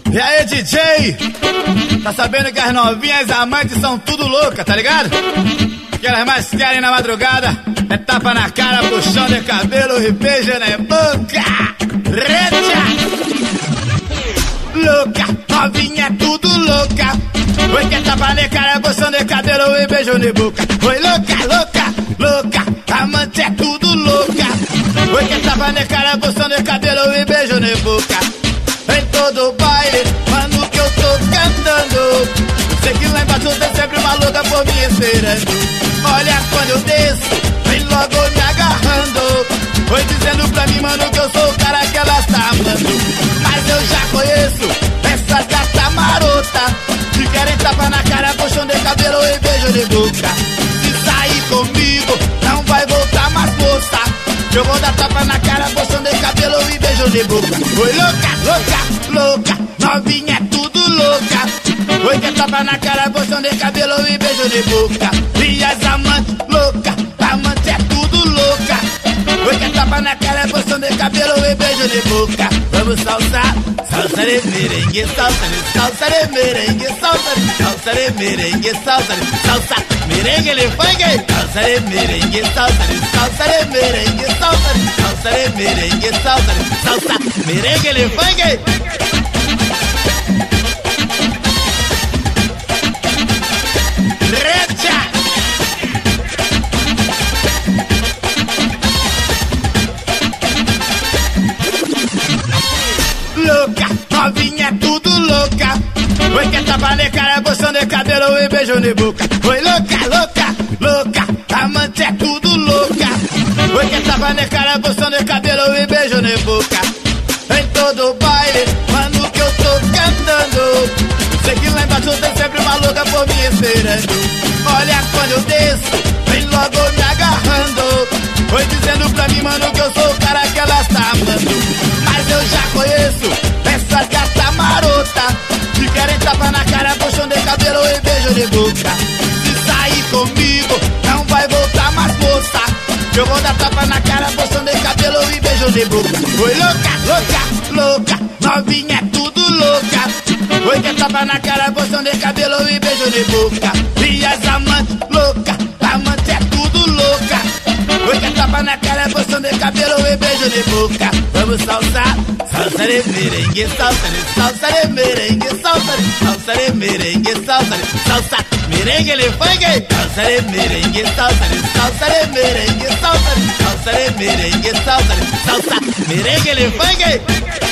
E aí, DJ? Tá sabendo que as novinhas amantes são tudo louca, tá ligado? Que elas mais querem na madrugada é tapa na cara, puxão de cabelo e beijo na boca. Recha! Louca, novinha é tudo louca. Oi, que tapa na cara, puxão de cabelo e beijo na boca. Oi, louca, louca, louca, amante é tudo louca. Oi, que tapa na cara, puxão de cabelo e beijo na boca. Em todo baile, mano, que eu tô cantando. Sei que lá embaixo tem sempre uma louca por me esperando. Olha quando eu desço, vem logo me agarrando. Foi dizendo pra mim, mano, que eu sou o cara que ela tá amando. Mas eu já conheço essa gata marota que querem tapa na cara, puxão de cabelo e beijo de boca. Se sair comigo, não vai voltar mais, moça. Eu vou dar tapa na cara, puxão de cabelo e beijo de boca. Oi, louca, louca, louca, novinha é tudo louca. Oi, que tapa na cara, puxão de cabelo e beijo de boca. E as amantes louca, amante é tudo louca. Oi, que tapa na cara, puxão de cabelo e beijo de boca. Vamos salsar, salsa de merengue, salsa de merengue, salsa de merengue, salsa merengue de funk. Salsa de merengue, salsa de merengue, salsa de merengue, salsa merengue de funk. Louca, novinha é tudo louca. Oi, que tapa na cara, puxão de cabelo e beijo na boca. Oi, louca, louca, louca, amante é tudo louca. Oi, que tapa na cara, puxão de cabelo e beijo na boca. Em todo baile, mano, que eu tô cantando. Sei que lá embaixo tem sempre uma louca por me esperando. Olha quando eu desço, vem logo me agarrando. Foi dizendo pra mim, mano, que eu sou o cara que ela tá amando. Mas eu já conheço essa gata marota que querem tapa na cara, puxão de cabelo e beijo de boca. Se sair comigo, não vai voltar mais, moça. Eu vou dar tapa na cara, puxão de cabelo e beijo de boca. Oi, louca, louca, louca, novinha é tudo louca. Oi, que tapa na cara, puxão de cabelo e beijo de boca. E as amantes louca, amante é tudo louca. Oi, que tapa na cara, puxão de cabelo e beijo de boca. Vamos salsar, salsa de merengue, salsa de merengue, salsa de merengue, salsa merengue de funk. Salsa de merengue, salsa de merengue, salsa de merengue, salsa merengue de funk.